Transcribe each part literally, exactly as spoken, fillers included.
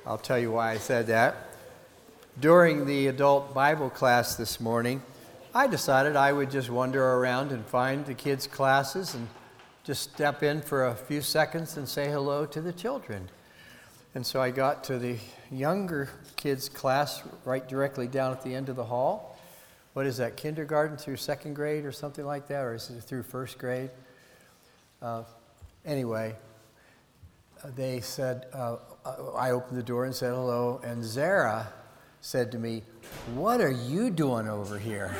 I'll tell you why I said that. During the adult Bible class this morning, I decided I would just wander around and find the kids' classes and just step in for a few seconds and say hello to the children. And so I got to the younger kids' class right directly down at the end of the hall. What is that, kindergarten through second grade or something like that, or is it through first grade? Uh, anyway, they said, uh, I opened the door and said hello, and Zara said to me, "What are you doing over here?"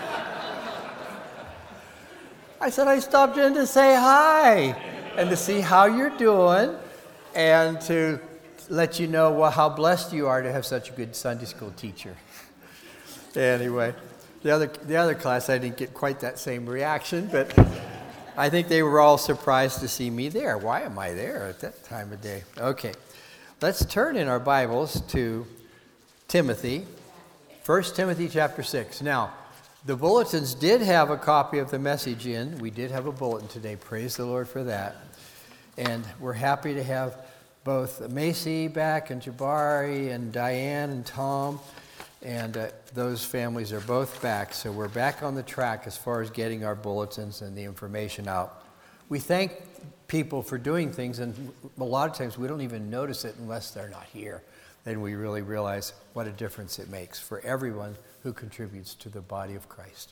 I said, "I stopped in to say hi and to see how you're doing and to let you know well, how blessed you are to have such a good Sunday school teacher." Anyway, the other the other class, I didn't get quite that same reaction, but I think they were all surprised to see me there. Why am I there at that time of day? Okay, let's turn in our Bibles to Timothy, First Timothy chapter six. Now, the bulletins did have a copy of the message in. We did have a bulletin today. Praise the Lord for that. And we're happy to have both Macy back and Jabari and Diane and Tom. And uh, those families are both back. So we're back on the track as far as getting our bulletins and the information out. We thank people for doing things, and a lot of times we don't even notice it unless they're not here. Then we really realize what a difference it makes for everyone who contributes to the body of Christ.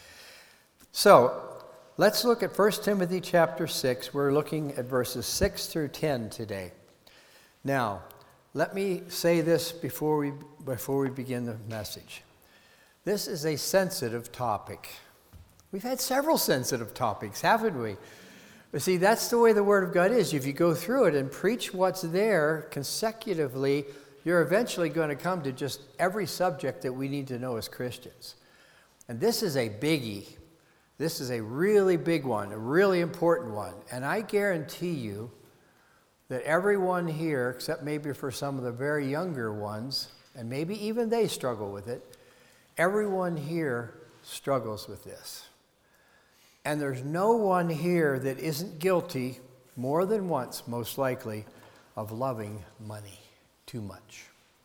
So let's look at First Timothy chapter six. We're looking at verses six through ten today. Now, let me say this before we before we begin the message. This is a sensitive topic. We've had several sensitive topics, haven't we? But see, that's the way the Word of God is. If you go through it and preach what's there consecutively, you're eventually going to come to just every subject that we need to know as Christians. And this is a biggie. This is a really big one, a really important one. And I guarantee you that everyone here, except maybe for some of the very younger ones, and maybe even they struggle with it, everyone here struggles with this. And there's no one here that isn't guilty, more than once, most likely, of loving money too much.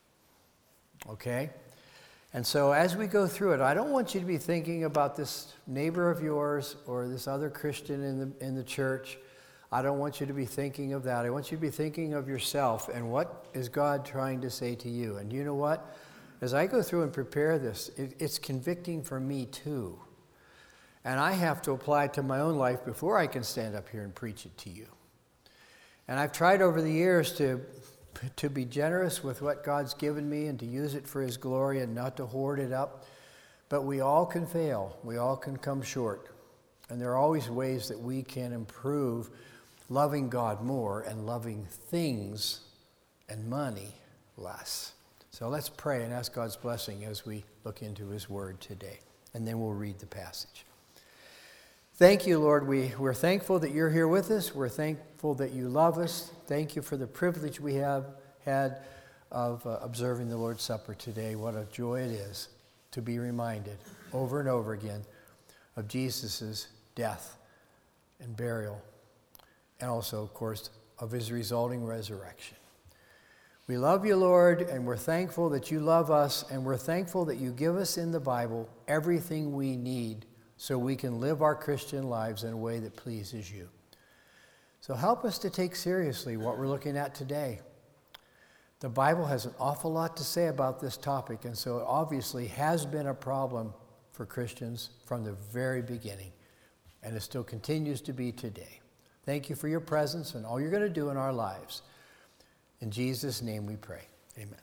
Okay? And so as we go through it, I don't want you to be thinking about this neighbor of yours or this other Christian in the in the church. I don't want you to be thinking of that. I want you to be thinking of yourself and what is God trying to say to you. And you know what? As I go through and prepare this, it, it's convicting for me too. And I have to apply it to my own life before I can stand up here and preach it to you. And I've tried over the years to to be generous with what God's given me and to use it for His glory and not to hoard it up. But we all can fail. We all can come short. And there are always ways that we can improve loving God more and loving things and money less. So let's pray and ask God's blessing as we look into His Word today. And then we'll read the passage. Thank you, Lord. We, we're thankful that you're here with us. We're thankful that you love us. Thank you for the privilege we have had of uh, observing the Lord's Supper today. What a joy it is to be reminded over and over again of Jesus' death and burial, and also, of course, of His resulting resurrection. We love you, Lord, and we're thankful that you love us, and we're thankful that you give us in the Bible everything we need so we can live our Christian lives in a way that pleases you. So help us to take seriously what we're looking at today. The Bible has an awful lot to say about this topic, and so it obviously has been a problem for Christians from the very beginning, and it still continues to be today. Thank you for your presence and all you're going to do in our lives. In Jesus' name we pray. Amen.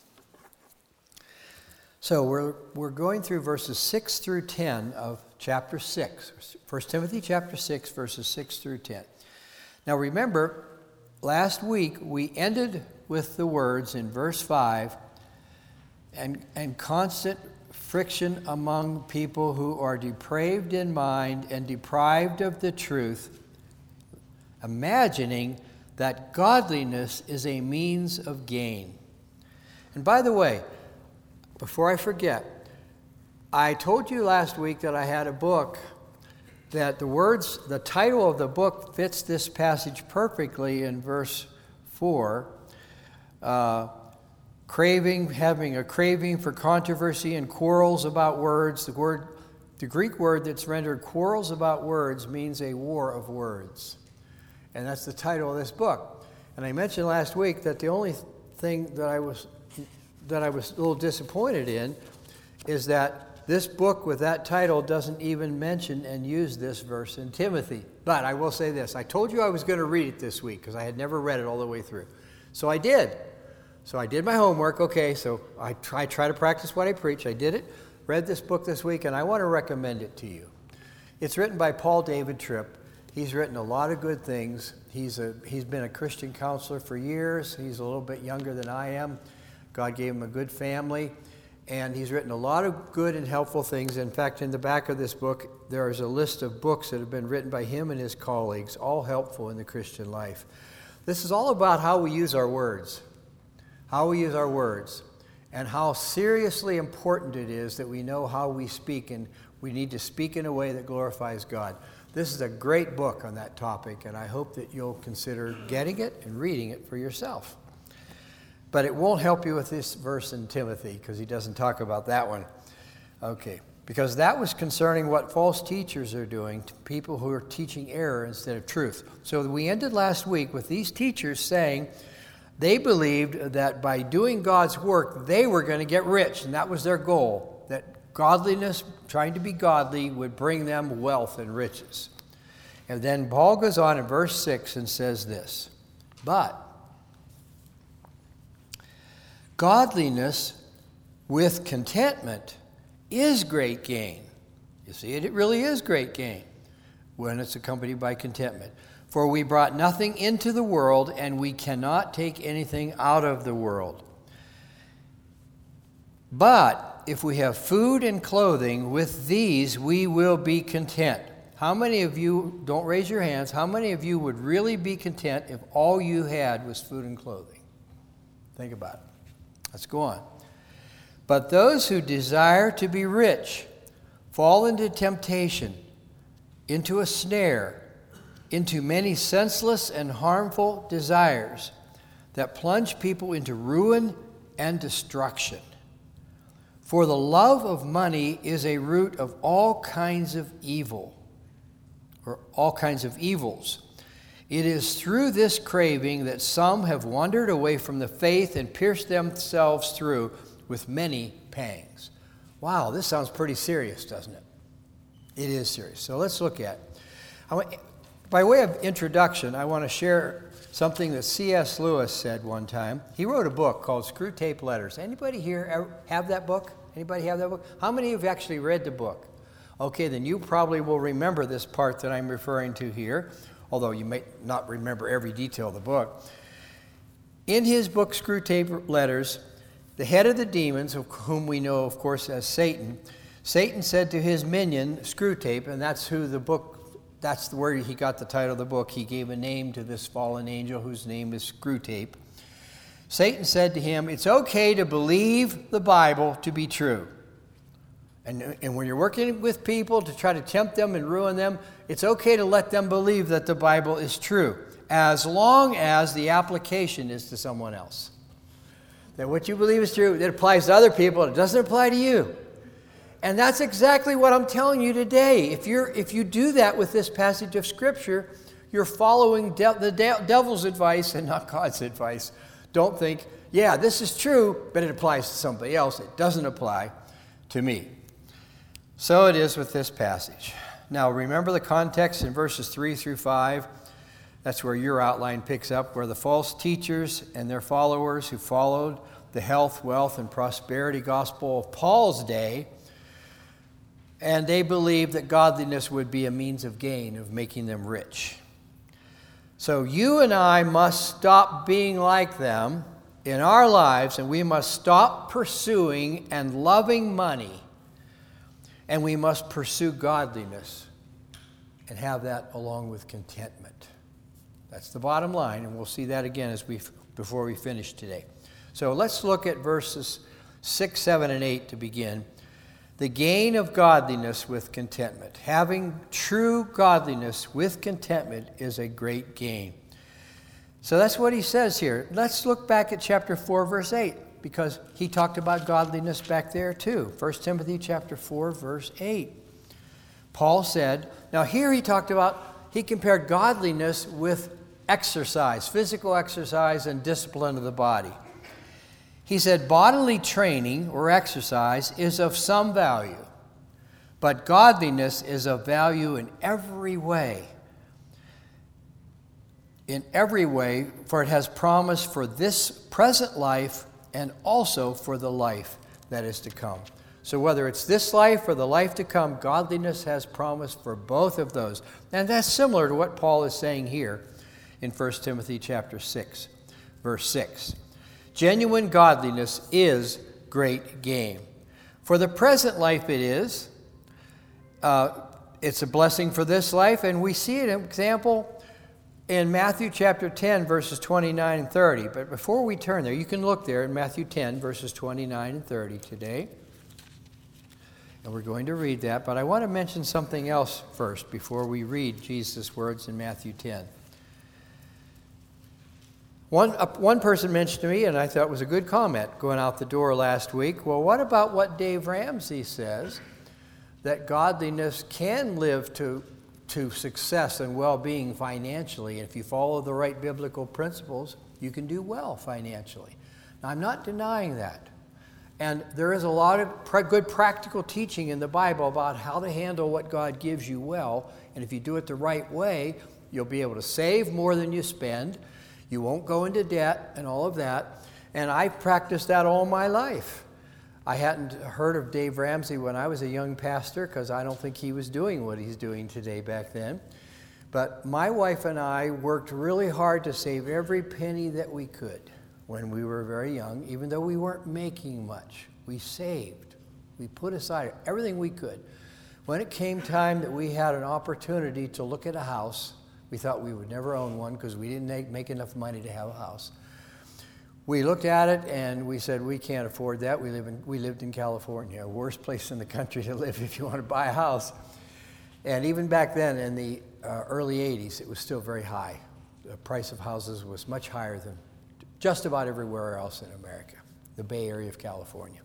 So we're we're going through verses six through ten of chapter six. First Timothy chapter six, verses six through ten. Now remember, last week we ended with the words in verse five, and, and constant friction among people who are depraved in mind and deprived of the truth, imagining that godliness is a means of gain. And by the way, before I forget, I told you last week that I had a book that the words, the title of the book fits this passage perfectly in verse four. Uh, craving, having a craving for controversy and quarrels about words. The word, the Greek word that's rendered quarrels about words means a war of words. And that's the title of this book. And I mentioned last week that the only thing that I was that I was a little disappointed in is that this book with that title doesn't even mention and use this verse in Timothy. But I will say this. I told you I was going to read it this week because I had never read it all the way through. So I did. So I did my homework. Okay, so I try, try to practice what I preach. I did it, read this book this week, and I want to recommend it to you. It's written by Paul David Tripp. He's written a lot of good things. He's a he's been a Christian counselor for years. He's a little bit younger than I am. God gave him a good family, and he's written a lot of good and helpful things. In fact, in the back of this book, there is a list of books that have been written by him and his colleagues, all helpful in the Christian life. This is all about how we use our words, how we use our words, and how seriously important it is that we know how we speak, and we need to speak in a way that glorifies God. This is a great book on that topic, and I hope that you'll consider getting it and reading it for yourself. But it won't help you with this verse in Timothy, because he doesn't talk about that one. Okay, because that was concerning what false teachers are doing to people who are teaching error instead of truth. So we ended last week with these teachers saying they believed that by doing God's work, they were going to get rich, and that was their goal, that godliness, trying to be godly, would bring them wealth and riches. And then Paul goes on in verse six and says this, but godliness with contentment is great gain. You see, it really is great gain when it's accompanied by contentment. For we brought nothing into the world, and we cannot take anything out of the world. But if we have food and clothing, with these we will be content. How many of you, don't raise your hands, how many of you would really be content if all you had was food and clothing? Think about it. Let's go on. But those who desire to be rich fall into temptation, into a snare, into many senseless and harmful desires that plunge people into ruin and destruction. For the love of money is a root of all kinds of evil, or all kinds of evils. It is through this craving that some have wandered away from the faith and pierced themselves through with many pangs. Wow, this sounds pretty serious, doesn't it? It is serious. So let's look at it. By way of introduction, I want to share something that C S Lewis said one time. He wrote a book called Screwtape Letters. Anybody here have that book? Anybody have that book? How many of you have actually read the book? Okay, then you probably will remember this part that I'm referring to here, although you may not remember every detail of the book. In his book, Screwtape Letters, the head of the demons, of whom we know, of course, as Satan, Satan said to his minion, Screwtape, and that's who the book, that's where he got the title of the book. He gave a name to this fallen angel whose name is Screwtape. Satan said to him, it's okay to believe the Bible to be true. And, and when you're working with people to try to tempt them and ruin them, it's okay to let them believe that the Bible is true, as long as the application is to someone else. That what you believe is true, it applies to other people, it doesn't apply to you. And that's exactly what I'm telling you today. If you're if you do that with this passage of Scripture, you're following de- the de- devil's advice and not God's advice. Don't think, yeah, this is true, but it applies to somebody else. It doesn't apply to me. So it is with this passage. Now, remember the context in verses three through five. That's where your outline picks up, where the false teachers and their followers who followed the health, wealth, and prosperity gospel of Paul's day, and they believed that godliness would be a means of gain, of making them rich. So you and I must stop being like them in our lives, and we must stop pursuing and loving money, and we must pursue godliness and have that along with contentment. That's the bottom line, and we'll see that again as we before we finish today. So let's look at verses six, seven, and eight to begin. The gain of godliness with contentment. Having true godliness with contentment is a great gain. So that's what he says here. Let's look back at chapter four, verse eight. because he talked about godliness back there too. First Timothy chapter four, verse eight. Paul said, now here he talked about, he compared godliness with exercise, physical exercise and discipline of the body. He said, bodily training or exercise is of some value, but godliness is of value in every way. In every way, for it has promise for this present life and also for the life that is to come. So whether it's this life or the life to come, godliness has promise for both of those. And that's similar to what Paul is saying here in First Timothy chapter six, verse six. Genuine godliness is great gain. For the present life it is. Uh, it's a blessing for this life, and we see an example in Matthew chapter ten, verses twenty-nine and thirty. But before we turn there, you can look there in Matthew ten, verses twenty-nine and thirty today. And we're going to read that, but I want to mention something else first before we read Jesus' words in Matthew ten. One, uh, one person mentioned to me, and I thought it was a good comment going out the door last week, well, what about what Dave Ramsey says, that godliness can live to, to success and well-being financially. If you follow the right biblical principles, you can do well financially. Now, I'm not denying that. And there is a lot of pra- good practical teaching in the Bible about how to handle what God gives you well. And if you do it the right way, you'll be able to save more than you spend. You won't go into debt and all of that. And I've practiced that all my life. I hadn't heard of Dave Ramsey when I was a young pastor because I don't think he was doing what he's doing today back then. But my wife and I worked really hard to save every penny that we could when we were very young, even though we weren't making much. We saved. We put aside everything we could. When it came time that we had an opportunity to look at a house, we thought we would never own one because we didn't make, make enough money to have a house. We looked at it and we said, we can't afford that. We live in, we lived in California, worst place in the country to live if you want to buy a house. And even back then in the uh, early eighties, it was still very high. The price of houses was much higher than just about everywhere else in America, the Bay Area of California.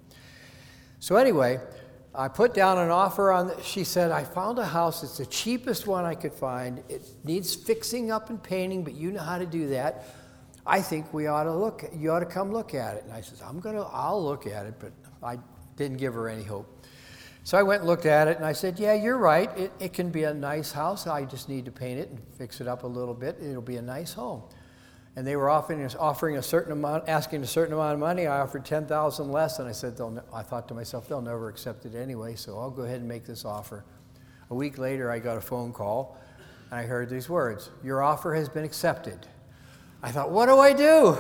So anyway, I put down an offer on, the, she said, I found a house, it's the cheapest one I could find. It needs fixing up and painting, but you know how to do that. I think we ought to look, you ought to come look at it. And I said, I'm gonna, I'll look at it, but I didn't give her any hope. So I went and looked at it and I said, yeah, you're right. It, it can be a nice house. I just need to paint it and fix it up a little bit. It'll be a nice home. And they were offering, offering a certain amount, asking a certain amount of money. I offered ten thousand dollars less, and I said, they'll, I thought to myself, they'll never accept it anyway, so I'll go ahead and make this offer. A week later, I got a phone call, and I heard these words, your offer has been accepted. I thought, what do I do?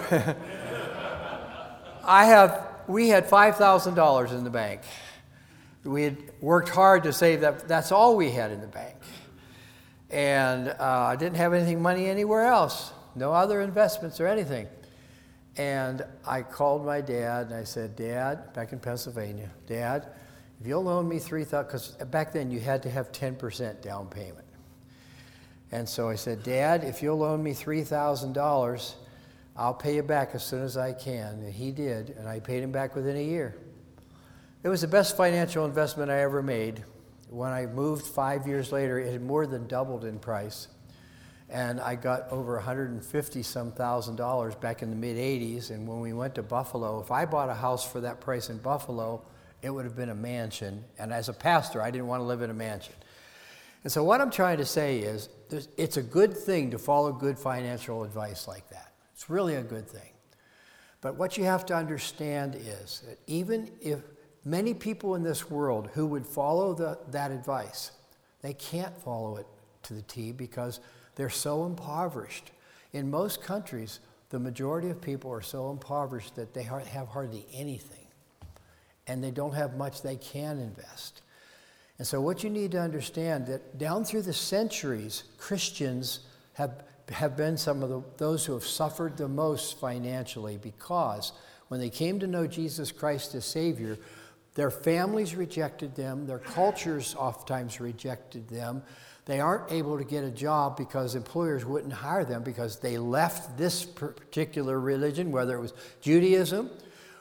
I have, we had five thousand dollars in the bank. We had worked hard to save that. That's all we had in the bank. And uh, I didn't have anything money anywhere else. No other investments or anything. And I called my dad and I said, Dad, back in Pennsylvania, Dad, if you'll loan me three thousand dollars, because back then you had to have ten percent down payment. And so I said, Dad, if you'll loan me three thousand dollars, I'll pay you back as soon as I can. And he did, and I paid him back within a year. It was the best financial investment I ever made. When I moved five years later, it had more than doubled in price. And I got over one hundred fifty some thousand dollars back in the mid eighties. And when we went to Buffalo, if I bought a house for that price in Buffalo, it would have been a mansion. And as a pastor, I didn't want to live in a mansion. And so what I'm trying to say is, it's a good thing to follow good financial advice like that. It's really a good thing. But what you have to understand is that even if many people in this world who would follow the, that advice, they can't follow it to the T because they're so impoverished. In most countries, the majority of people are so impoverished that they have hardly anything. And they don't have much they can invest. And so what you need to understand that down through the centuries, Christians have, have been some of the, those who have suffered the most financially because when they came to know Jesus Christ as Savior, their families rejected them, their cultures oftentimes rejected them. They aren't able to get a job because employers wouldn't hire them because they left this particular religion, whether it was Judaism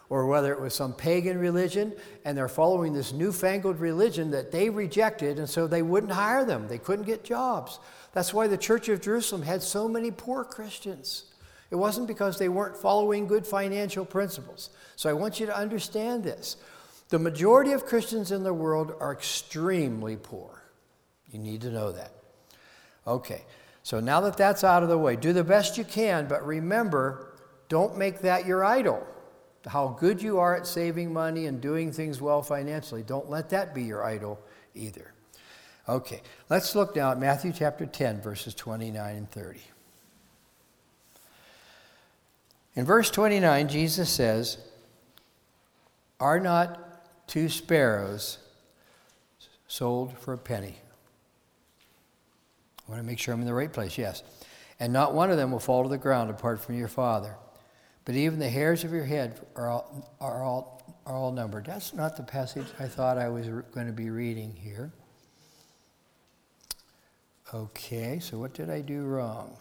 or whether it was some pagan religion, and they're following this newfangled religion that they rejected, and so they wouldn't hire them. They couldn't get jobs. That's why the Church of Jerusalem had so many poor Christians. It wasn't because they weren't following good financial principles. So I want you to understand this. The majority of Christians in the world are extremely poor. You need to know that. Okay, so now that that's out of the way, do the best you can, but remember, don't make that your idol. How good you are at saving money and doing things well financially, don't let that be your idol either. Okay, let's look now at Matthew chapter ten, verses twenty-nine and thirty. In verse twenty-nine, Jesus says, "Are not two sparrows sold for a penny?" I want to make sure I'm in the right place, yes. "And not one of them will fall to the ground apart from your Father. But even the hairs of your head are all, are all, are all numbered." That's not the passage I thought I was going to be reading here. Okay, so what did I do wrong?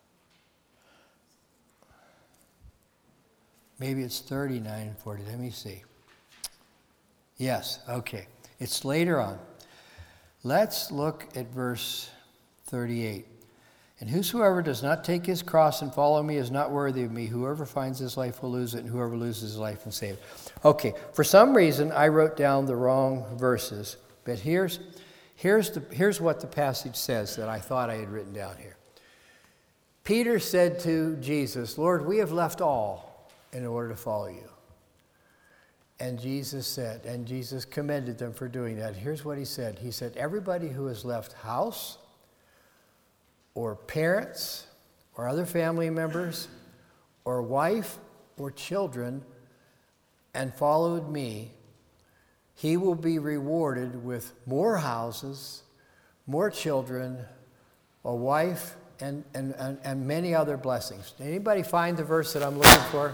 Maybe it's thirty-nine and forty. Let me see. Yes, okay. It's later on. Let's look at verse thirty-eight. "And whosoever does not take his cross and follow me is not worthy of me. Whoever finds his life will lose it, and whoever loses his life will save it." Okay, for some reason I wrote down the wrong verses, but here's here's the here's what the passage says that I thought I had written down here. Peter said to Jesus, "Lord, we have left all in order to follow you." And Jesus said, and Jesus commended them for doing that. Here's what he said. He said, "Everybody who has left house or parents or other family members or wife or children and followed me, he will be rewarded with more houses, more children, a wife, and, and, and, and many other blessings." Anybody find the verse that I'm looking for?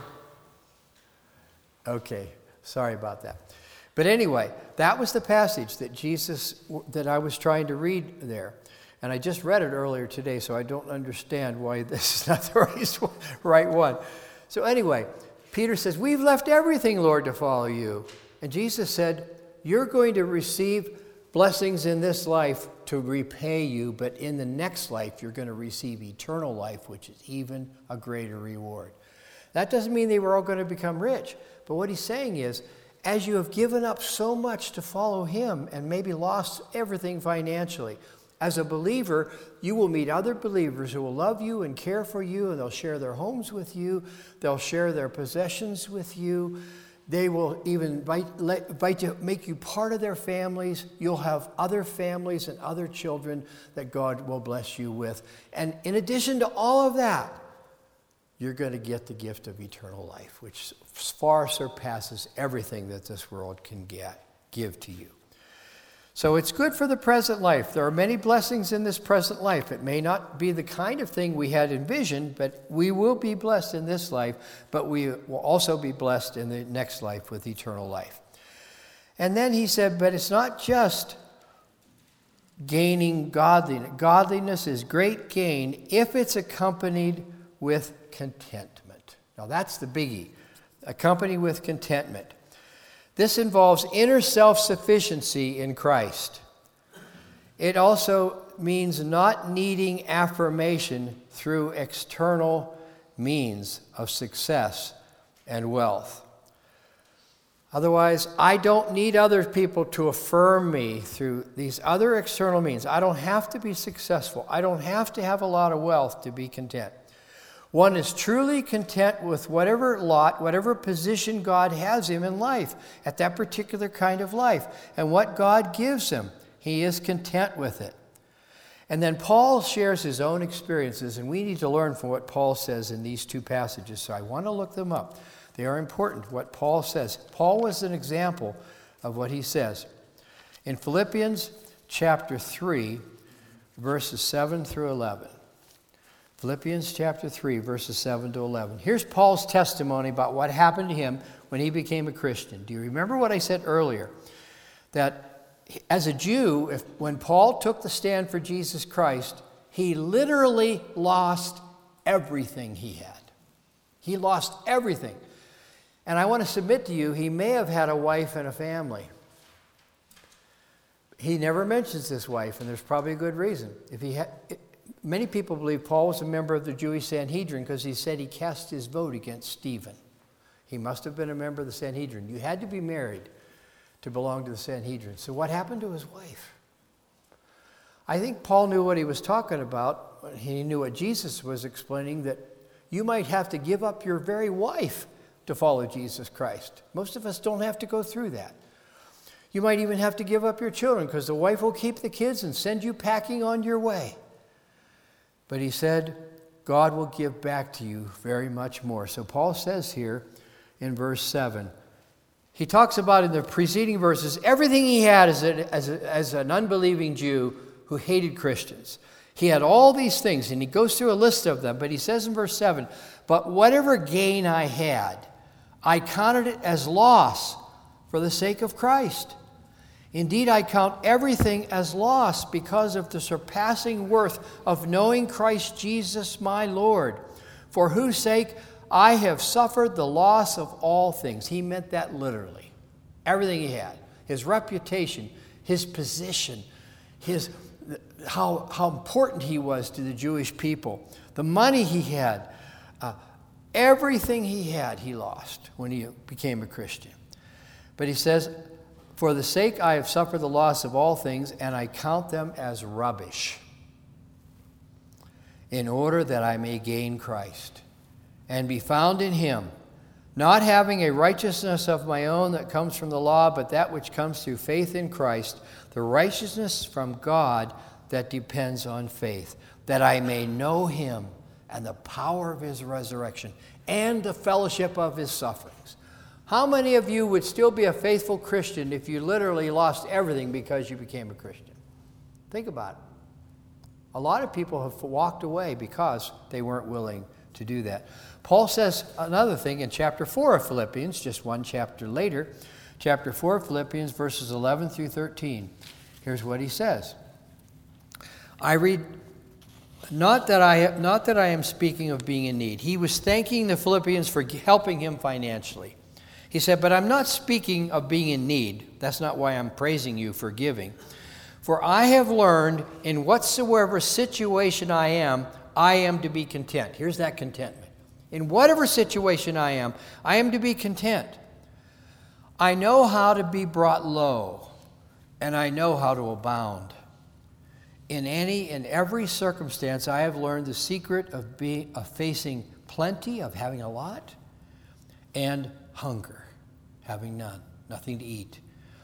Okay, sorry about that. But anyway, that was the passage that Jesus, that I was trying to read there. And I just read it earlier today, so I don't understand why this is not the right one. So anyway, Peter says, "We've left everything, Lord, to follow you." And Jesus said, "You're going to receive blessings in this life to repay you, but in the next life, you're going to receive eternal life, which is even a greater reward." That doesn't mean they were all going to become rich. But what he's saying is, as you have given up so much to follow him and maybe lost everything financially, as a believer, you will meet other believers who will love you and care for you, and they'll share their homes with you. They'll share their possessions with you. They will even invite, invite you, make you part of their families. You'll have other families and other children that God will bless you with. And in addition to all of that, you're going to get the gift of eternal life, which far surpasses everything that this world can get, give to you. So it's good for the present life. There are many blessings in this present life. It may not be the kind of thing we had envisioned, but we will be blessed in this life, but we will also be blessed in the next life with eternal life. And then he said, but it's not just gaining godliness. Godliness is great gain if it's accompanied with contentment. Now that's the biggie. Accompanied with contentment. This involves inner self-sufficiency in Christ. It also means not needing affirmation through external means of success and wealth. Otherwise, I don't need other people to affirm me through these other external means. I don't have to be successful. I don't have to have a lot of wealth to be content. One is truly content with whatever lot, whatever position God has him in life, at that particular kind of life. And what God gives him, he is content with it. And then Paul shares his own experiences, and we need to learn from what Paul says in these two passages. So I want to look them up. They are important, what Paul says. Paul was an example of what he says. In Philippians chapter three, verses seven through eleven. Philippians chapter three, verses seven to eleven. Here's Paul's testimony about what happened to him when he became a Christian. Do you remember what I said earlier? That as a Jew, if, when Paul took the stand for Jesus Christ, he literally lost everything he had. He lost everything. And I want to submit to you, he may have had a wife and a family. He never mentions this wife, and there's probably a good reason. If he had, many people believe Paul was a member of the Jewish Sanhedrin because he said he cast his vote against Stephen. He must have been a member of the Sanhedrin. You had to be married to belong to the Sanhedrin. So what happened to his wife? I think Paul knew what he was talking about. He knew what Jesus was explaining, that you might have to give up your very wife to follow Jesus Christ. Most of us don't have to go through that. You might even have to give up your children because the wife will keep the kids and send you packing on your way. But he said, God will give back to you very much more. So Paul says here in verse seven, he talks about in the preceding verses, everything he had as, a, as, a, as an unbelieving Jew who hated Christians. He had all these things, and he goes through a list of them, but he says in verse seven, but whatever gain I had, I counted it as loss for the sake of Christ. Indeed, I count everything as loss because of the surpassing worth of knowing Christ Jesus my Lord, for whose sake I have suffered the loss of all things. He meant that literally. Everything he had, his reputation, his position, his how, how important he was to the Jewish people, the money he had, uh, everything he had he lost when he became a Christian. But he says, for the sake I have suffered the loss of all things, and I count them as rubbish, in order that I may gain Christ, and be found in him, not having a righteousness of my own that comes from the law, but that which comes through faith in Christ, the righteousness from God that depends on faith, that I may know him and the power of his resurrection and the fellowship of his sufferings. How many of you would still be a faithful Christian if you literally lost everything because you became a Christian? Think about it. A lot of people have walked away because they weren't willing to do that. Paul says another thing in chapter four of Philippians, just one chapter later, chapter four of Philippians, verses eleven through thirteen. Here's what he says. I read, not that I, not that I am speaking of being in need. He was thanking the Philippians for helping him financially. He said, but I'm not speaking of being in need. That's not why I'm praising you for giving. For I have learned in whatsoever situation I am, I am to be content. Here's that contentment. In whatever situation I am, I am to be content. I know how to be brought low, and I know how to abound. In any and every circumstance, I have learned the secret of, being, of facing plenty, of having a lot, and hunger, having none, nothing to eat,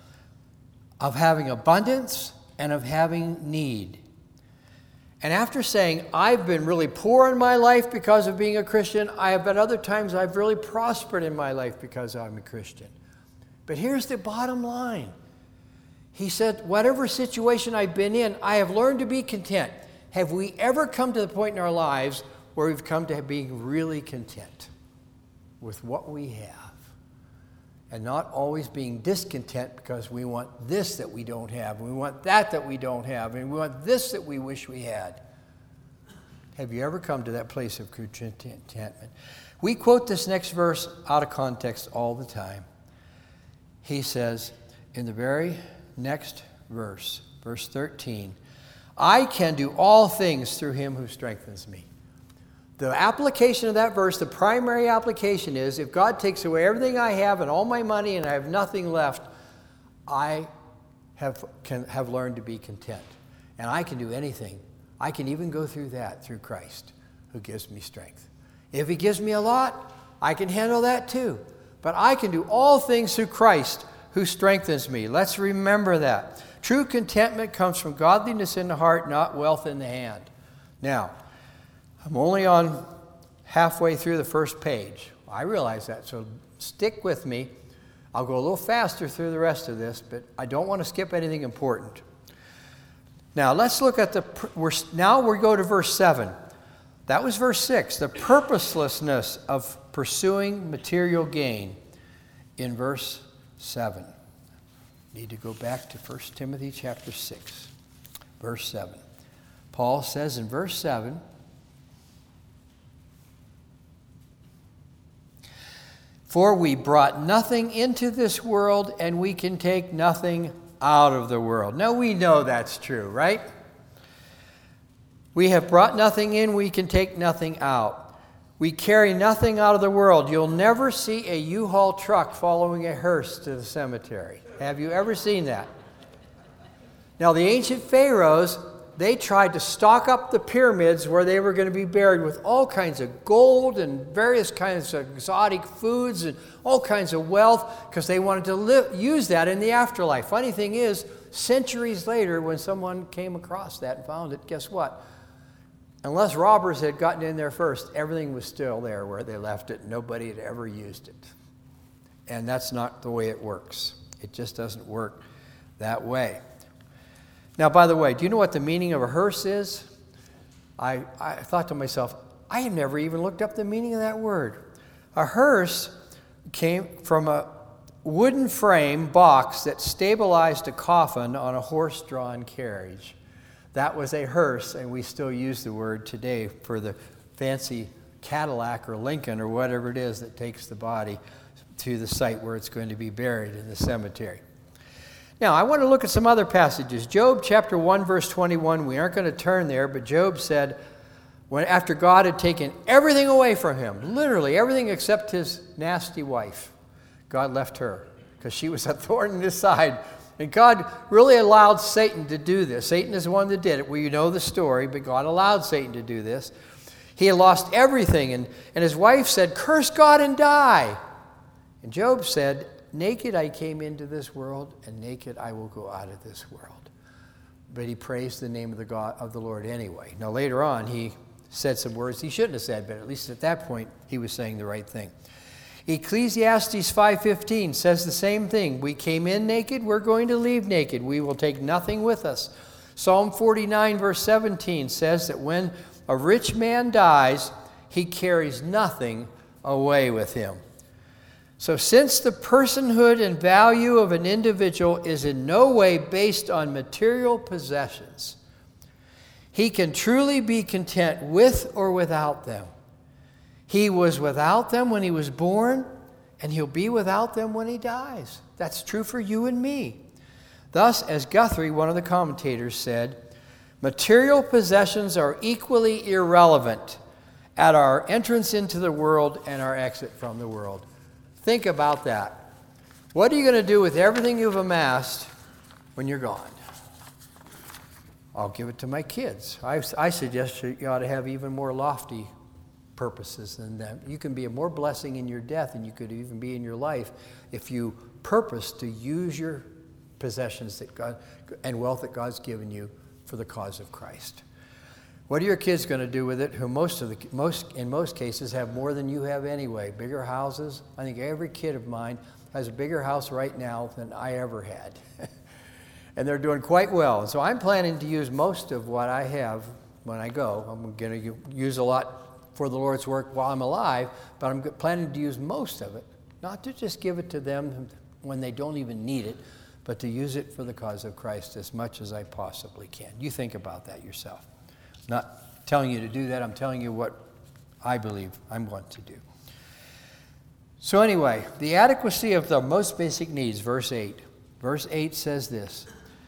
of having abundance, and of having need. And after saying, I've been really poor in my life because of being a Christian, I have at other times I've really prospered in my life because I'm a Christian. But here's the bottom line. He said, whatever situation I've been in, I have learned to be content. Have we ever come to the point in our lives where we've come to being really content with what we have and not always being discontent because we want this that we don't have, and we want that that we don't have, and we want this that we wish we had? Have you ever come to that place of contentment? We quote this next verse out of context all the time. He says in the very next verse, verse thirteen, I can do all things through him who strengthens me. The application of that verse, the primary application is, if God takes away everything I have and all my money and I have nothing left, I have, can, have learned to be content. And I can do anything. I can even go through that through Christ who gives me strength. If he gives me a lot, I can handle that too. But I can do all things through Christ who strengthens me. Let's remember that. True contentment comes from godliness in the heart, not wealth in the hand. Now, I'm only on halfway through the first page. I realize that, so stick with me. I'll go a little faster through the rest of this, but I don't want to skip anything important. Now, let's look at the, we're, now we go to verse seven. That was verse six, the purposelessness of pursuing material gain in verse seven. Need to go back to First Timothy chapter six, verse seven. Paul says in verse seven, For we brought nothing into this world, and we can take nothing out of the world. Now we know that's true, right? We have brought nothing in, we can take nothing out. We carry nothing out of the world. You'll never see a U-Haul truck following a hearse to the cemetery. Have you ever seen that? Now the ancient pharaohs, they tried to stock up the pyramids where they were going to be buried with all kinds of gold and various kinds of exotic foods and all kinds of wealth because they wanted to live, use that in the afterlife. Funny thing is, centuries later, when someone came across that and found it, guess what? Unless robbers had gotten in there first, everything was still there where they left it. Nobody had ever used it. And that's not the way it works. It just doesn't work that way. Now, by the way, do you know what the meaning of a hearse is? I, I thought to myself, I have never even looked up the meaning of that word. A hearse came from a wooden frame box that stabilized a coffin on a horse-drawn carriage. That was a hearse, and we still use the word today for the fancy Cadillac or Lincoln or whatever it is that takes the body to the site where it's going to be buried in the cemetery. Now, I want to look at some other passages. Job chapter one, verse twenty-one, we aren't going to turn there, but Job said, when after God had taken everything away from him, literally everything except his nasty wife, God left her because she was a thorn in his side. And God really allowed Satan to do this. Satan is the one that did it. We know the story, but God allowed Satan to do this. He had lost everything, and, and his wife said, curse God and die. And Job said, naked I came into this world, and naked I will go out of this world. But he praised the name of the God of the Lord anyway. Now later on, he said some words he shouldn't have said, but at least at that point, he was saying the right thing. Ecclesiastes five fifteen says the same thing. We came in naked, we're going to leave naked. We will take nothing with us. Psalm forty-nine verse seventeen says that when a rich man dies, he carries nothing away with him. So since the personhood and value of an individual is in no way based on material possessions, he can truly be content with or without them. He was without them when he was born, and he'll be without them when he dies. That's true for you and me. Thus, as Guthrie, one of the commentators, said, material possessions are equally irrelevant at our entrance into the world and our exit from the world. Think about that. What are you going to do with everything you've amassed when you're gone? I'll give it to my kids. I, I suggest you ought to have even more lofty purposes than that. You can be a more blessing in your death than you could even be in your life if you purpose to use your possessions that God and wealth that God's given you for the cause of Christ. What are your kids going to do with it, who most of the most in most cases have more than you have anyway? Bigger houses. I think every kid of mine has a bigger house right now than I ever had. And they're doing quite well. And so I'm planning to use most of what I have when I go. I'm going to use a lot for the Lord's work while I'm alive, but I'm planning to use most of it, not to just give it to them when they don't even need it, but to use it for the cause of Christ as much as I possibly can. You think about that yourself. I'm not telling you to do that. I'm telling you what I believe I'm going to do. So anyway, the adequacy of the most basic needs, verse eight. Verse eight says this.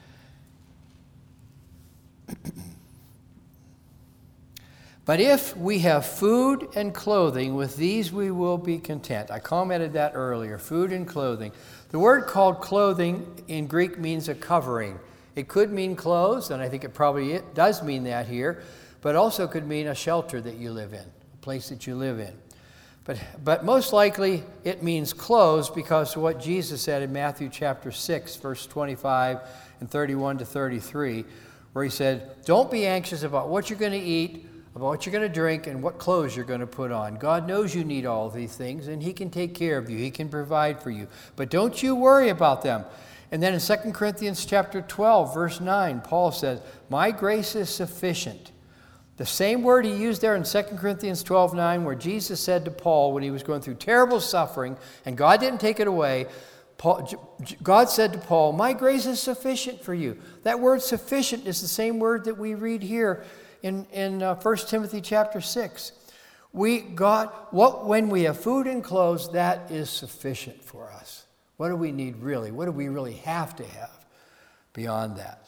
But if we have food and clothing, with these we will be content. I commented that earlier, food and clothing. The word called clothing in Greek means a covering. It could mean clothes, and I think it probably it does mean that here, but also could mean a shelter that you live in, a place that you live in. But, but most likely it means clothes because of what Jesus said in Matthew chapter six, verse twenty-five and thirty-one to thirty-three, where he said, don't be anxious about what you're going to eat, about what you're going to drink, and what clothes you're going to put on. God knows you need all of these things, and he can take care of you. He can provide for you. But don't you worry about them. And then in Second Corinthians chapter twelve, verse nine, Paul says, my grace is sufficient. The same word he used there in Second Corinthians twelve nine, where Jesus said to Paul when he was going through terrible suffering, and God didn't take it away, Paul, God said to Paul, my grace is sufficient for you. That word sufficient is the same word that we read here in, in uh, First Timothy chapter six, We got what when we have food and clothes, that is sufficient for us. What do we need really? What do we really have to have beyond that?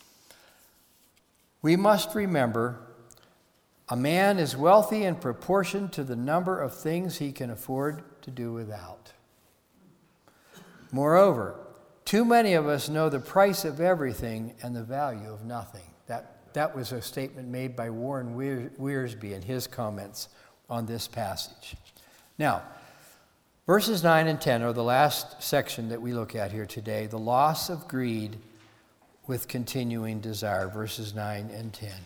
We must remember a man is wealthy in proportion to the number of things he can afford to do without. Moreover, too many of us know the price of everything and the value of nothing. That, that was a statement made by Warren Wiersbe in his comments on this passage. Now, verses nine and ten are the last section that we look at here today. The loss of greed with continuing desire, verses nine and ten.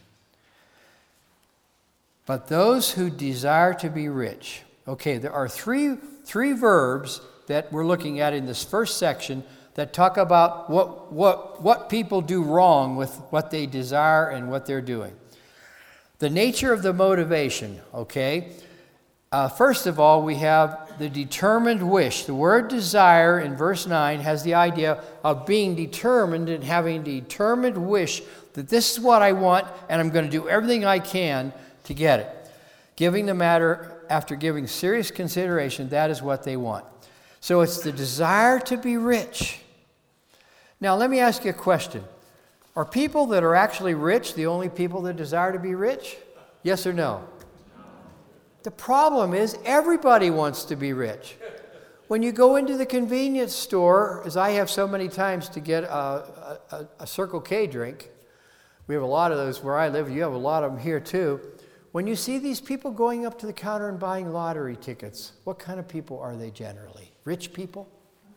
But those who desire to be rich. Okay, there are three, three verbs that we're looking at in this first section that talk about what, what, what people do wrong with what they desire and what they're doing. The nature of the motivation, okay? Uh, first of all, we have the determined wish. The word desire in verse nine has the idea of being determined and having a determined wish that this is what I want and I'm going to do everything I can to get it. Giving the matter, after giving serious consideration, that is what they want. So it's the desire to be rich. Now, let me ask you a question. Are people that are actually rich the only people that desire to be rich? Yes or no? The problem is everybody wants to be rich. When you go into the convenience store, as I have so many times to get a, a, a Circle K drink, we have a lot of those where I live, you have a lot of them here too. When you see these people going up to the counter and buying lottery tickets, what kind of people are they generally? Rich people?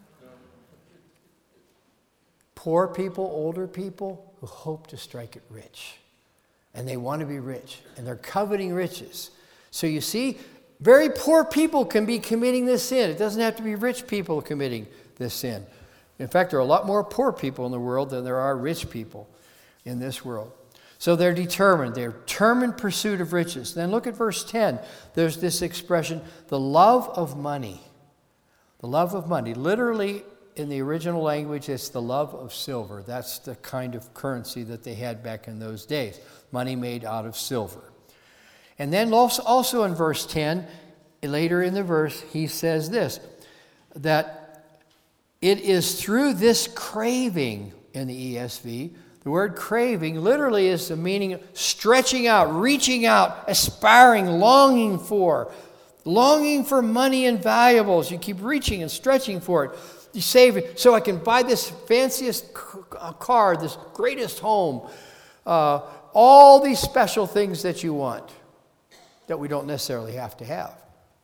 Poor people, older people who hope to strike it rich. And they want to be rich, and they're coveting riches. So you see, very poor people can be committing this sin. It doesn't have to be rich people committing this sin. In fact, there are a lot more poor people in the world than there are rich people in this world. So they're determined. They're determined pursuit of riches. Then look at verse ten. There's this expression, the love of money. The love of money. Literally, in the original language, it's the love of silver. That's the kind of currency that they had back in those days. Money made out of silver. And then also in verse ten, later in the verse, he says this, that it is through this craving in the E S V. The word craving literally is the meaning of stretching out, reaching out, aspiring, longing for. Longing for money and valuables. You keep reaching and stretching for it. You save it so I can buy this fanciest car, this greatest home. Uh, all these special things that you want that we don't necessarily have to have.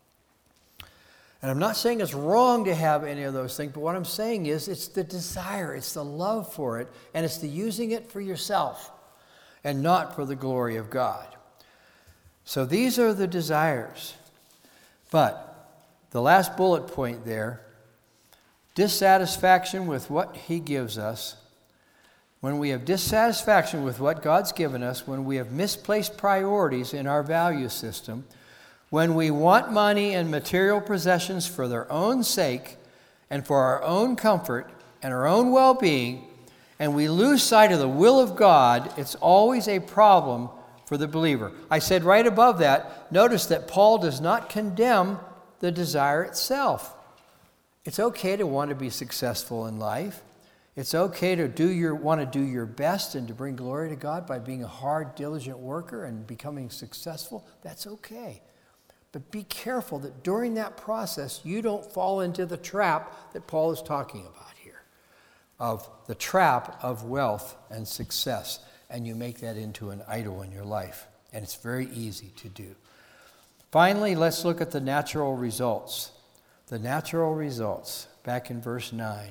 And I'm not saying it's wrong to have any of those things, but what I'm saying is it's the desire, it's the love for it, and it's the using it for yourself and not for the glory of God. So these are the desires. But the last bullet point there, dissatisfaction with what He gives us. When we have dissatisfaction with what God's given us, when we have misplaced priorities in our value system, when we want money and material possessions for their own sake and for our own comfort and our own well-being, and we lose sight of the will of God, it's always a problem for the believer. I said right above that, notice that Paul does not condemn the desire itself. It's okay to want to be successful in life. It's okay to do your want to do your best and to bring glory to God by being a hard, diligent worker and becoming successful. That's okay. But be careful that during that process, you don't fall into the trap that Paul is talking about here, of the trap of wealth and success, and you make that into an idol in your life. And it's very easy to do. Finally, let's look at the natural results. The natural results, back in verse nine.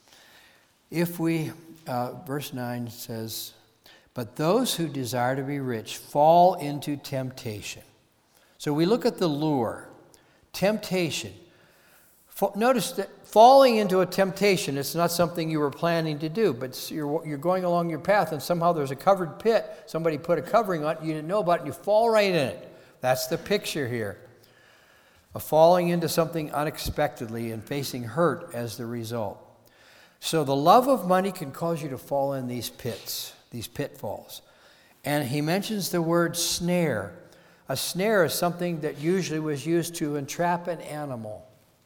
If we, uh, verse nine says, but those who desire to be rich fall into temptation. So we look at the lure, temptation. Notice that falling into a temptation, it's not something you were planning to do, but you're, you're going along your path and somehow there's a covered pit. Somebody put a covering on it, you didn't know about it, and you fall right in it. That's the picture here. Of falling into something unexpectedly and facing hurt as the result. So the love of money can cause you to fall in these pits, these pitfalls. And he mentions the word snare. A snare is something that usually was used to entrap an animal.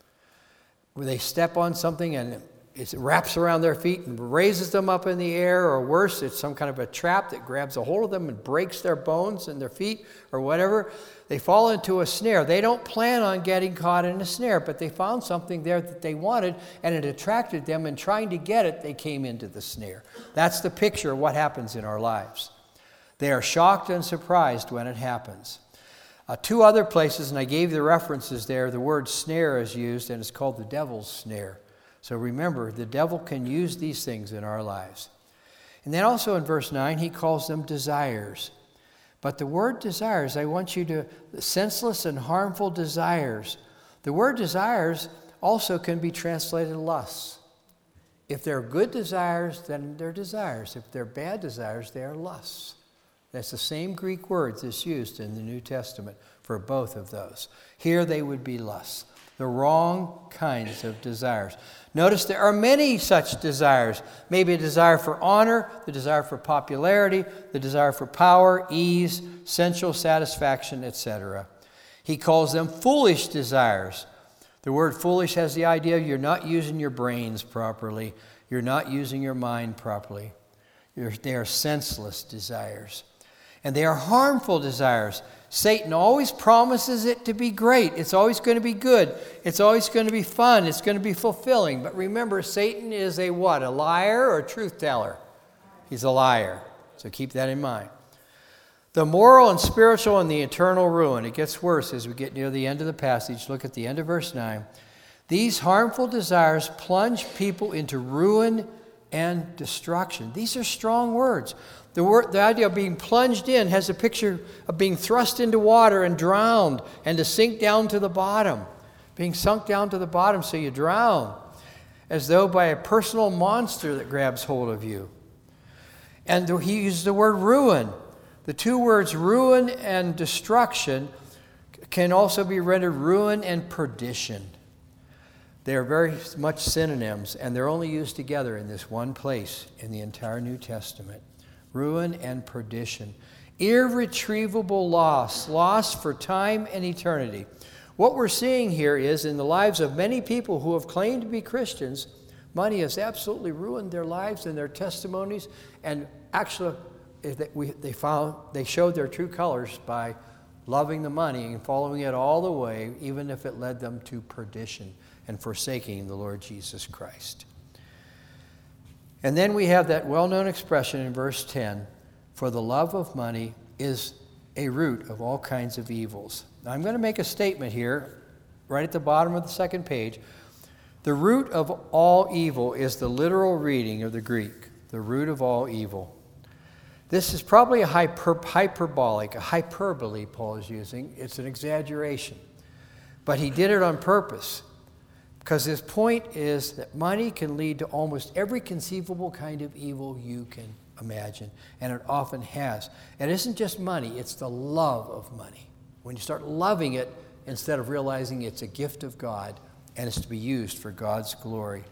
Where they step on something and it wraps around their feet and raises them up in the air, or worse, it's some kind of a trap that grabs a hold of them and breaks their bones in their feet or whatever. They fall into a snare. They don't plan on getting caught in a snare, but they found something there that they wanted, and it attracted them, and trying to get it, they came into the snare. That's the picture of what happens in our lives. They are shocked and surprised when it happens. Uh, two other places, and I gave the references there, the word snare is used, and it's called the devil's snare. So remember, the devil can use these things in our lives. And then also in verse nine, he calls them desires. But the word desires, I want you to, senseless and harmful desires. The word desires also can be translated lusts. If they're good desires, then they're desires. If they're bad desires, they are lusts. That's the same Greek word that's used in the New Testament for both of those. Here they would be lusts, the wrong kinds of desires. Notice there are many such desires. Maybe a desire for honor, the desire for popularity, the desire for power, ease, sensual satisfaction, et cetera. He calls them foolish desires. The word foolish has the idea you're not using your brains properly. You're not using your mind properly. You're, they are senseless desires. And they are harmful desires. Satan always promises it to be great. It's always going to be good. It's always going to be fun. It's going to be fulfilling. But remember, Satan is a what? A liar or a truth teller? He's a liar. So keep that in mind. The moral and spiritual and the eternal ruin. It gets worse as we get near the end of the passage. Look at the end of verse nine. These harmful desires plunge people into ruin and destruction. These are strong words. The, word, the idea of being plunged in has a picture of being thrust into water and drowned and to sink down to the bottom. Being sunk down to the bottom so you drown, as though by a personal monster that grabs hold of you. And he uses the word ruin. The two words ruin and destruction can also be rendered ruin and perdition. They are very much synonyms, and they're only used together in this one place in the entire New Testament. Ruin and perdition. Irretrievable loss, loss for time and eternity. What we're seeing here is in the lives of many people who have claimed to be Christians, money has absolutely ruined their lives and their testimonies, and actually they found they showed their true colors by loving the money and following it all the way, even if it led them to perdition and forsaking the Lord Jesus Christ. And then we have that well-known expression in verse ten, for the love of money is a root of all kinds of evils. Now, I'm going to make a statement here, right at the bottom of the second page. The root of all evil is the literal reading of the Greek, the root of all evil. This is probably a hyper, hyperbolic, a hyperbole Paul is using. It's an exaggeration. But he did it on purpose. Because his point is that money can lead to almost every conceivable kind of evil you can imagine. And it often has. And it isn't just money, it's the love of money. When you start loving it, instead of realizing it's a gift of God, and it's to be used for God's glory.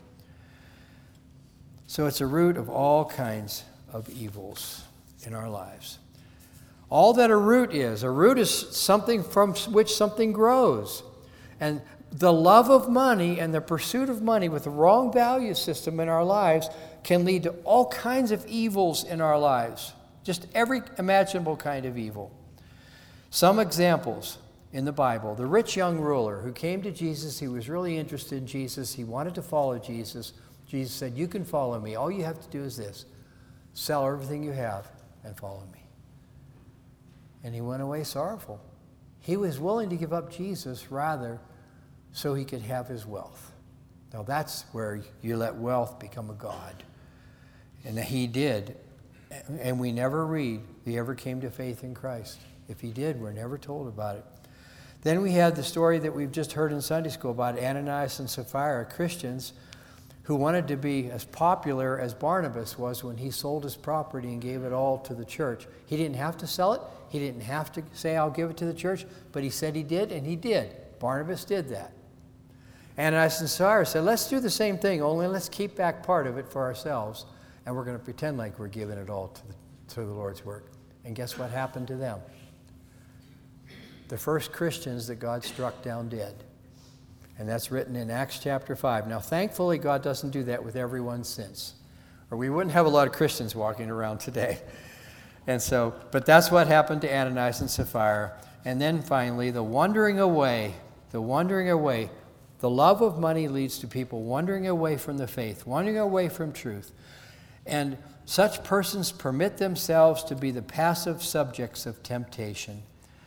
So it's a root of all kinds of evils in our lives. All that a root is, a root is something from which something grows. And the love of money and the pursuit of money with the wrong value system in our lives can lead to all kinds of evils in our lives. Just every imaginable kind of evil. Some examples in the Bible. The rich young ruler who came to Jesus, he was really interested in Jesus. He wanted to follow Jesus. Jesus said, you can follow me. All you have to do is this. Sell everything you have and follow me. And he went away sorrowful. He was willing to give up Jesus rather so he could have his wealth. Now that's where you let wealth become a god. And he did. And we never read he ever came to faith in Christ. If he did, we're never told about it. Then we had the story that we've just heard in Sunday school about Ananias and Sapphira, Christians who wanted to be as popular as Barnabas was when he sold his property and gave it all to the church. He didn't have to sell it. He didn't have to say, I'll give it to the church. But he said he did, and he did. Barnabas did that. Ananias and Sapphira said, let's do the same thing, only let's keep back part of it for ourselves, and we're going to pretend like we're giving it all to the, to the Lord's work. And guess what happened to them? the first Christians that God struck down dead. And that's written in Acts chapter five. Now, thankfully, God doesn't do that with everyone since, or we wouldn't have a lot of Christians walking around today. And so, but that's what happened to Ananias and Sapphira. And then finally, the wandering away, the wandering away. The love of money leads to people wandering away from the faith, wandering away from truth. And such persons permit themselves to be the passive subjects of temptation.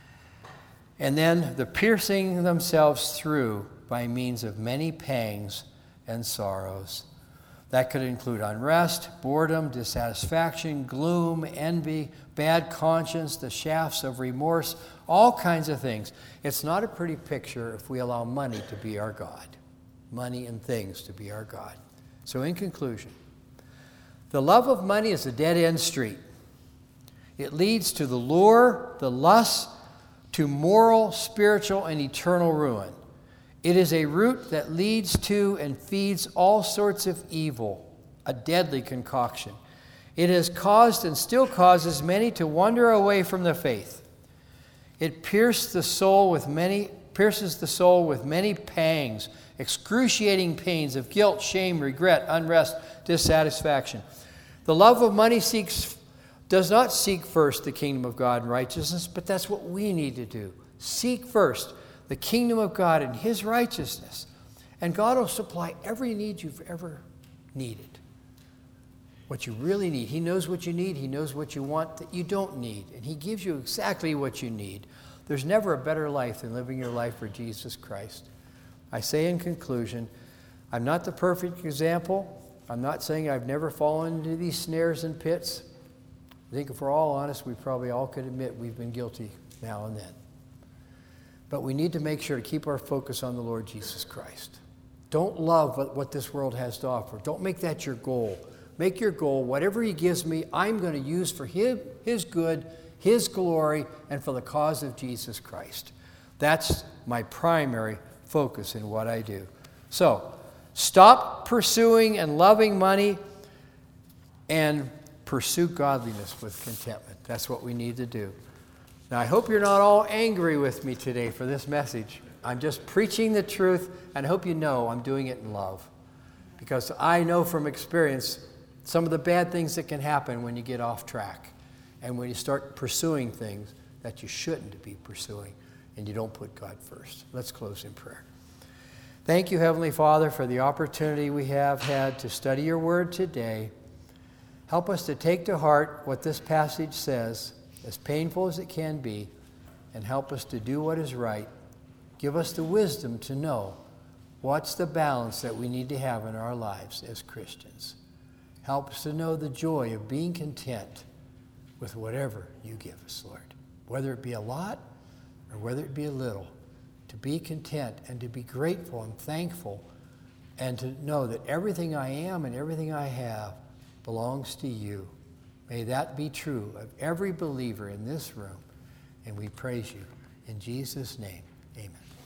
And then the piercing themselves through by means of many pangs and sorrows. That could include unrest, boredom, dissatisfaction, gloom, envy, bad conscience, the shafts of remorse, all kinds of things. It's not a pretty picture if we allow money to be our God, money and things to be our God. So in conclusion, the love of money is a dead-end street. It leads to the lure, the lust, to moral, spiritual, and eternal ruin. It is a route that leads to and feeds all sorts of evil, a deadly concoction. It has caused and still causes many to wander away from the faith. It pierces the soul with many, pierces the soul with many pangs, excruciating pains of guilt, shame, regret, unrest, dissatisfaction. The love of money seeks, does not seek first the kingdom of God and righteousness, but that's what we need to do. Seek first the kingdom of God and his righteousness. And God will supply every need you've ever needed. What you really need. He knows what you need. He knows what you want that you don't need. And he gives you exactly what you need. There's never a better life than living your life for Jesus Christ. I say in conclusion, I'm not the perfect example. I'm not saying I've never fallen into these snares and pits. I think if we're all honest, we probably all could admit we've been guilty now and then. But we need to make sure to keep our focus on the Lord Jesus Christ. Don't love what this world has to offer. Don't make that your goal. Make your goal, whatever he gives me, I'm going to use for his, his good, his glory, and for the cause of Jesus Christ. That's my primary focus in what I do. So, stop pursuing and loving money and pursue godliness with contentment. That's what we need to do. Now, I hope you're not all angry with me today for this message. I'm just preaching the truth, and I hope you know I'm doing it in love. Because I know from experience some of the bad things that can happen when you get off track and when you start pursuing things that you shouldn't be pursuing and you don't put God first. Let's close in prayer. Thank you, Heavenly Father, for the opportunity we have had to study your word today. Help us to take to heart what this passage says, as painful as it can be, and help us to do what is right. Give us the wisdom to know what's the balance that we need to have in our lives as Christians. Help us to know the joy of being content with whatever you give us, Lord. Whether it be a lot or whether it be a little, to be content and to be grateful and thankful and to know that everything I am and everything I have belongs to you. May that be true of every believer in this room. And we praise you. In Jesus' name, amen.